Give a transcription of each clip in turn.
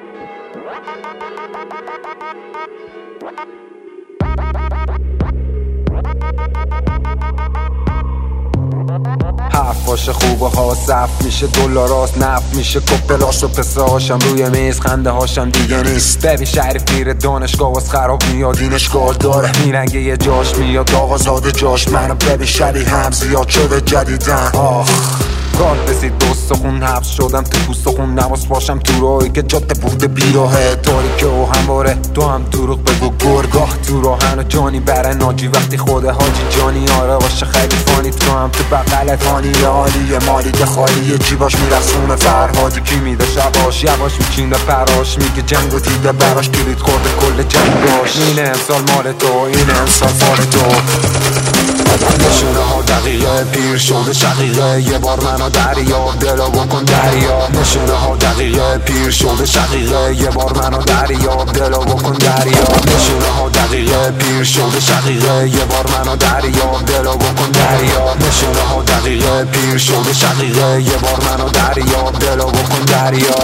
حرف باشه خوبه ها صف میشه دلاراست نف میشه کپلاش و پسه هاشم روی میز خنده هاشم دیگه نیست. ببین شریف میره دانشگاه واس خراب میاد این اشکال داره میرنگه یه جاش میاد آقازاده جاش منو ببین شبیه هم زیاد شده جدیدن. گاد رسید دوست خون حبس شدم تو پوست خون نواز باشم تو راهی که جاده بوده بیراهه تاریکه و همواره تو هم دروغ بگو گرگاه تو راهن و جانی بره ناجی وقتی خود حاجی جانی آره باشه خیلی فانی تو هم تو بقلت هانی عالیه مالیده خالیه جیباش میرسونه فرهادی کی میده شباش یواش میچینده پراش میگه جنگ و دیده براش کلید خورده کل جنگاش این امسال مال تو این امسال فال تو نشونه ها دقیقه پیر شده شقیقه یه بار منو دریاب دلو بکن دریا نشونه ها دقیقه پیر شده شقیقه یه بار منو دریاب دلو بکن دریا نشونه ها دقیقه پیر شده شقیقه یه بار منو دریاب دلو بکن دریا نشونه ها دقیقه پیر شده شقیقه یه بار منو دریاب دلو بکن دریا.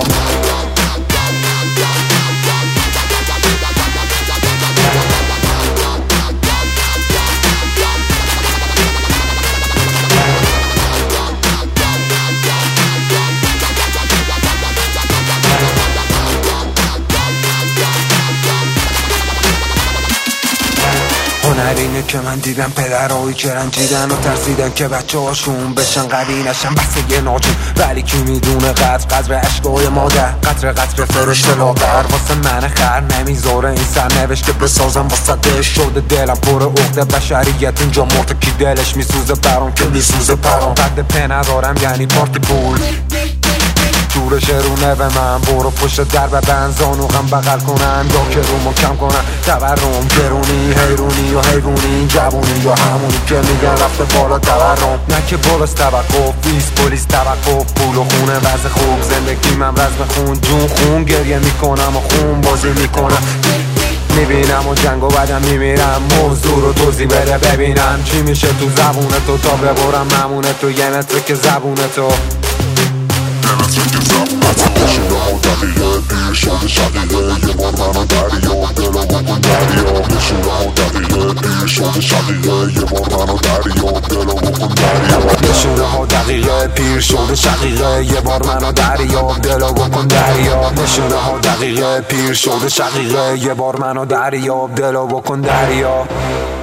هنر اینه که من دیدم پدرهایی که رنجیدن و ترسیدن که بچه هاشون بشن قوی نشن بسه یه ناجون ولی کی میدونه قدر عشقای مادر قطر فرشته لاغر واسه من خر نمیذاره این سرنوشت که بسازم واسه دش شده دلم پر عقده بشریت اینجا مرده کی دلش میسوزه برام که میسوزه پرام قد په ندارم یعنی پارتی پول جورش رونه به من برو پشت در به بنزانو غم بغل کنن یا که رومو کم کنن تورم گرونی حیرونی و حیوونی جوونی یا همونی که میگن رفته بالا تورم نه که بالاست توقف ویس پلیس توقف پول و خونه وضع خوب زندگی من رزم خون جون خون گریه میکنم و خون بازی میکنم میبینم و جنگ و بعدم میمیرم موضوع رو توضیح بده ببینم چی میشه تو زبون تو تا ببرم ممونه تو یه متر که زبون تو نشونه ها دقیقه پیر شده شقیقه یه بار منو دریاب دلو بکن دریا نشونه ها دقیقه پیر شده شقیقه یه بار منو دریاب دلو بکن دریا نشونه ها دقیقه پیر شده شقیقه یه بار منو دریاب دلو بکن دریا نشونه ها دقیقه پیر شده شقیقه یه بار منو دریاب دلو بکن دریا.